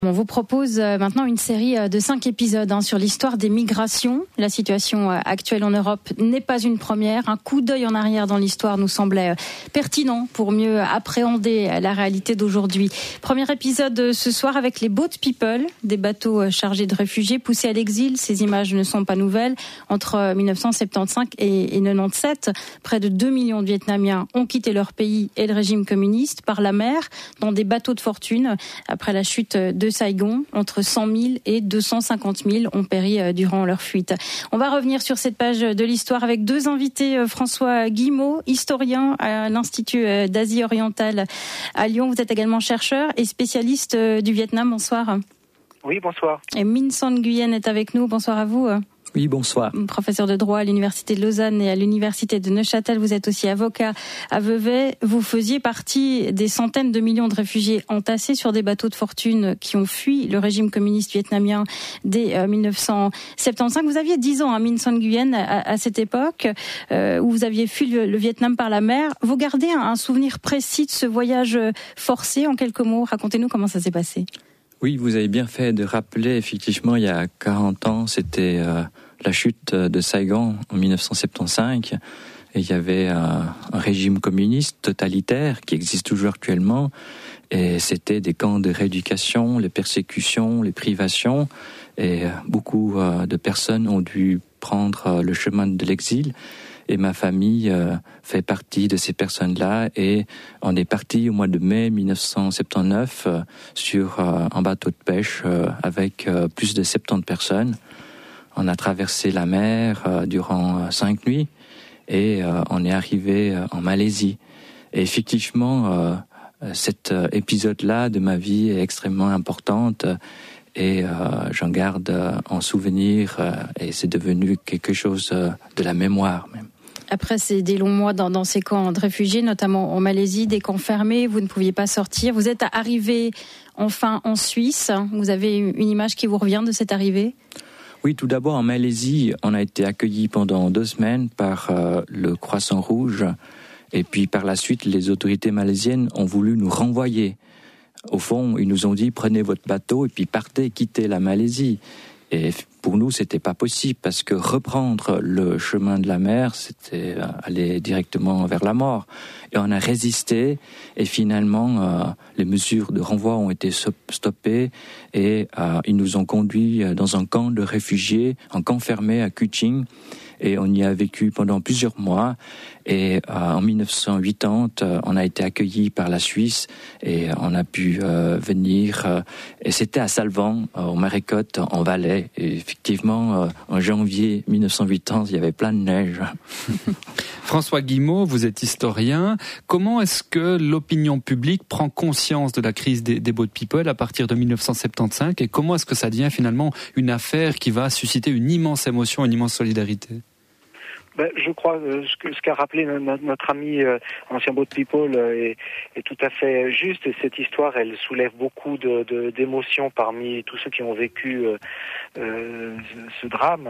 On vous propose maintenant une série de 5 épisodes sur l'histoire des migrations. La situation actuelle en Europe n'est pas une première. Un coup d'œil en arrière dans l'histoire nous semblait pertinent pour mieux appréhender la réalité d'aujourd'hui. Premier épisode ce soir avec les Boat People, des bateaux chargés de réfugiés poussés à l'exil. Ces images ne sont pas nouvelles. Entre 1975 et 1997, près de 2 millions de Vietnamiens ont quitté leur pays et le régime communiste par la mer dans des bateaux de fortune après la chute de Saigon. Entre 100 000 et 250 000 ont péri durant leur fuite. On va revenir sur cette page de l'histoire avec deux invités. François Guillemot, historien à l'Institut d'Asie orientale à Lyon. Vous êtes également chercheur et spécialiste du Vietnam. Bonsoir. Oui, bonsoir. Et Minh Son Nguyen est avec nous. Bonsoir à vous. Oui, bonsoir. Professeur de droit à l'Université de Lausanne et à l'Université de Neuchâtel. Vous êtes aussi avocat à Vevey. Vous faisiez partie des centaines de millions de réfugiés entassés sur des bateaux de fortune qui ont fui le régime communiste vietnamien dès 1975. Vous aviez 10 ans, Minh Son Nguyen, à cette époque, où vous aviez fui le Vietnam par la mer. Vous gardez un souvenir précis de ce voyage forcé, en quelques mots? Racontez-nous comment ça s'est passé. Oui, vous avez bien fait de rappeler, effectivement, il y a 40 ans, c'était la chute de Saigon en 1975. Et il y avait un régime communiste totalitaire qui existe toujours actuellement. Et c'était des camps de rééducation, les persécutions, les privations. Et beaucoup de personnes ont dû prendre le chemin de l'exil. Et ma famille fait partie de ces personnes-là, et on est parti au mois de mai 1979 sur un bateau de pêche avec plus de 70 personnes. On a traversé la mer durant 5 nuits et on est arrivé en Malaisie. Et effectivement, cet épisode-là de ma vie est extrêmement importante. Et j'en garde en souvenir, et c'est devenu quelque chose de la mémoire même. Après des longs mois dans ces camps de réfugiés, notamment en Malaisie, des camps fermés, vous ne pouviez pas sortir. Vous êtes arrivé enfin en Suisse. Vous avez une image qui vous revient de cette arrivée ? Oui, tout d'abord en Malaisie, on a été accueillis pendant 2 semaines par le Croissant Rouge. Et puis par la suite, les autorités malaisiennes ont voulu nous renvoyer. Au fond, ils nous ont dit, prenez votre bateau et puis partez, quittez la Malaisie. Et pour nous, c'était pas possible parce que reprendre le chemin de la mer, c'était aller directement vers la mort. Et on a résisté et finalement, les mesures de renvoi ont été stoppées et ils nous ont conduits dans un camp de réfugiés, un camp fermé à Kuching. Et on y a vécu pendant plusieurs mois. Et en 1980, on a été accueillis par la Suisse et on a pu venir. Et c'était à Salvan, au Marécotte, en Valais. Et effectivement, en janvier 1980, il y avait plein de neige. François Guillemot, vous êtes historien. Comment est-ce que l'opinion publique prend conscience de la crise des Boat People à partir de 1975 et comment est-ce que ça devient finalement une affaire qui va susciter une immense émotion, une immense solidarité ? Je crois ce qu'a rappelé notre ami ancien Boat People est tout à fait juste. Et cette histoire, elle soulève beaucoup d'émotions parmi tous ceux qui ont vécu ce drame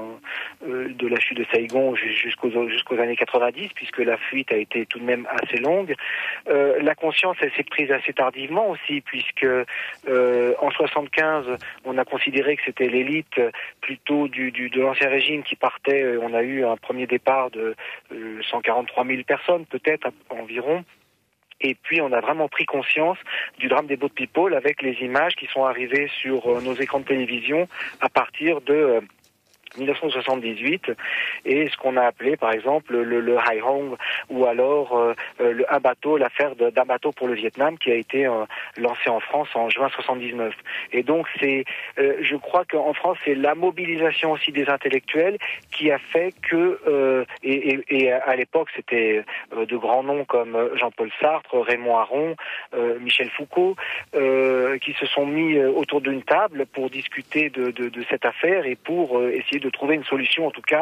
de la chute de Saigon jusqu'aux années 90, puisque la fuite a été tout de même assez longue. La conscience, elle s'est prise assez tardivement aussi, puisque en 75, on a considéré que c'était l'élite plutôt de l'ancien régime qui partait. On a eu un premier départ de 143 000 personnes, peut-être environ. Et puis on a vraiment pris conscience du drame des Boat People avec les images qui sont arrivées sur nos écrans de télévision à partir de 1978 et ce qu'on a appelé par exemple le Hai Hong ou alors l'affaire d'un bateau pour le Vietnam qui a été lancé en France en juin 79. Et donc je crois qu'en France c'est la mobilisation aussi des intellectuels qui a fait que et à l'époque c'était de grands noms comme Jean-Paul Sartre, Raymond Aron, Michel Foucault qui se sont mis autour d'une table pour discuter de cette affaire et pour essayer de trouver une solution, en tout cas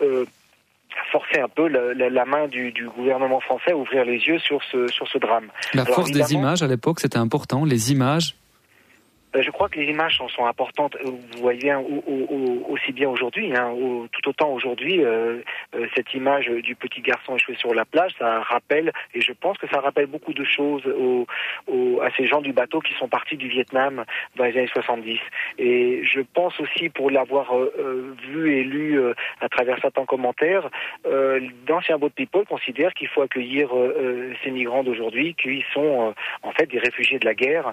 forcer un peu la main du gouvernement français à ouvrir les yeux sur ce drame. La force des images à l'époque, c'était important, les images. Je crois que les images sont importantes. Vous voyez bien aussi bien aujourd'hui, tout autant aujourd'hui, cette image du petit garçon échoué sur la plage, ça rappelle, et je pense que ça rappelle beaucoup de choses à ces gens du bateau qui sont partis du Vietnam dans les années 70. Et je pense aussi, pour l'avoir vu et lu à travers certains commentaires, d'anciens boat people considèrent qu'il faut accueillir ces migrants d'aujourd'hui, qui sont en fait des réfugiés de la guerre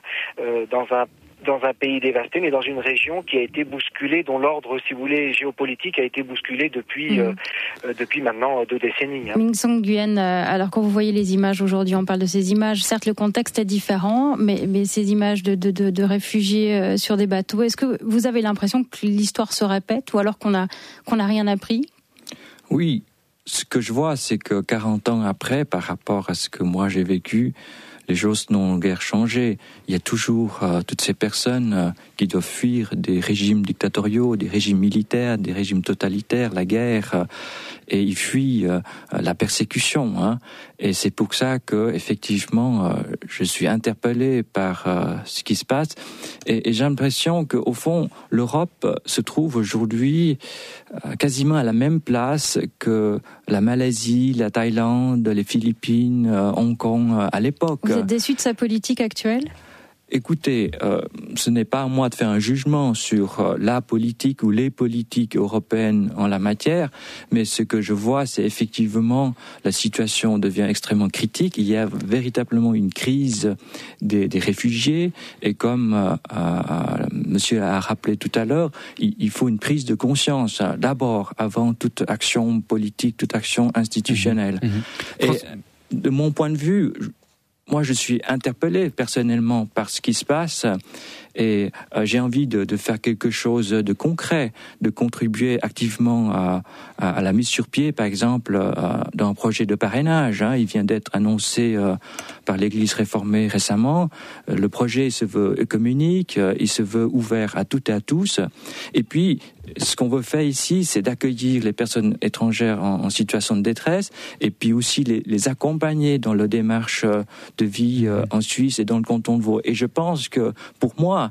dans un pays dévasté, mais dans une région qui a été bousculée, dont l'ordre, si vous voulez, géopolitique a été bousculé depuis maintenant 2 décennies. Minh Song Nguyen, alors quand vous voyez les images aujourd'hui, on parle de ces images, certes le contexte est différent, mais ces images de réfugiés sur des bateaux, est-ce que vous avez l'impression que l'histoire se répète ou alors qu'on n'a rien appris ? Oui, ce que je vois, c'est que 40 ans après, par rapport à ce que moi j'ai vécu, les choses n'ont guère changé. Il y a toujours toutes ces personnes qui doivent fuir des régimes dictatoriaux, des régimes militaires, des régimes totalitaires, la guerre, et ils fuient la persécution. Et c'est pour ça que, effectivement, je suis interpellé par ce qui se passe. Et j'ai l'impression qu'au fond, l'Europe se trouve aujourd'hui quasiment à la même place que la Malaisie, la Thaïlande, les Philippines, Hong Kong à l'époque. Vous êtes déçu de sa politique actuelle ? Écoutez, ce n'est pas à moi de faire un jugement sur la politique ou les politiques européennes en la matière, mais ce que je vois, c'est effectivement la situation devient extrêmement critique. Il y a véritablement une crise des réfugiés, et comme monsieur a rappelé tout à l'heure, il faut une prise de conscience d'abord, avant toute action politique, toute action institutionnelle. Et de mon point de vue, moi, je suis interpellé personnellement par ce qui se passe, et j'ai envie de faire quelque chose de concret, de contribuer activement à la mise sur pied, par exemple, d'un projet de parrainage. Il vient d'être annoncé par l'Église réformée récemment. Le projet se veut œcuménique, il se veut ouvert à toutes et à tous. Et puis, ce qu'on veut faire ici, c'est d'accueillir les personnes étrangères en situation de détresse, et puis aussi les accompagner dans leur démarche de vie en Suisse et dans le canton de Vaud. Et je pense que, pour moi,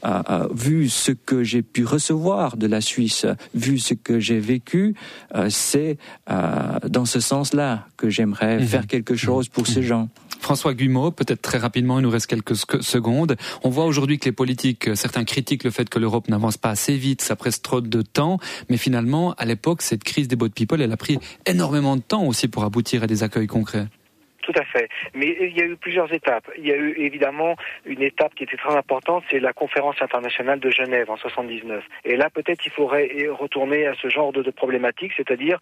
vu ce que j'ai pu recevoir de la Suisse, vu ce que j'ai vécu, c'est dans ce sens-là que j'aimerais faire quelque chose pour ces gens. François Guimot, peut-être très rapidement, il nous reste quelques secondes. On voit aujourd'hui que les politiques, certains critiquent le fait que l'Europe n'avance pas assez vite, ça presse trop de temps, mais finalement, à l'époque, cette crise des boat people, elle a pris énormément de temps aussi pour aboutir à des accueils concrets. Tout à fait. Mais il y a eu plusieurs étapes. Il y a eu évidemment une étape qui était très importante, c'est la conférence internationale de Genève en 79. Et là, peut-être, il faudrait retourner à ce genre de problématique, c'est-à-dire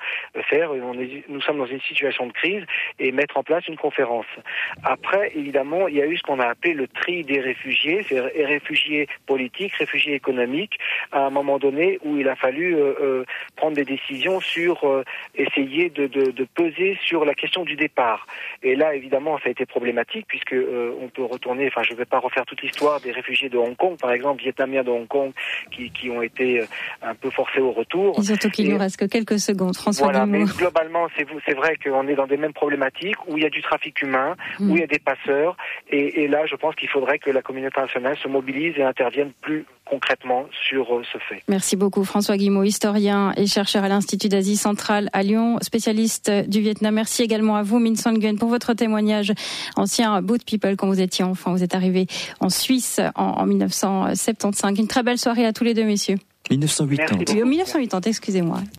nous sommes dans une situation de crise et mettre en place une conférence. Après, évidemment, il y a eu ce qu'on a appelé le tri des réfugiés, c'est réfugiés politiques, réfugiés économiques, à un moment donné où il a fallu prendre des décisions sur essayer de peser sur la question du départ. Et là, évidemment, ça a été problématique puisque on peut retourner. Enfin, je ne vais pas refaire toute l'histoire des réfugiés de Hong Kong, par exemple, vietnamiens de Hong Kong, qui ont été un peu forcés au retour. Et surtout qu'il nous reste que quelques secondes, François Voilà, Guimot. mais globalement, c'est vrai qu'on est dans des mêmes problématiques où il y a du trafic humain, où il y a des passeurs. Et là, je pense qu'il faudrait que la communauté internationale se mobilise et intervienne plus concrètement sur ce fait. Merci beaucoup François Guimot, historien et chercheur à l'Institut d'Asie centrale à Lyon, spécialiste du Vietnam. Merci également à vous, Minh Song Nguyen, pour votre témoignage. Ancien boat people, quand vous étiez enfant, vous êtes arrivé en Suisse en 1975. Une très belle soirée à tous les deux, messieurs. 1980. 1980, excusez-moi.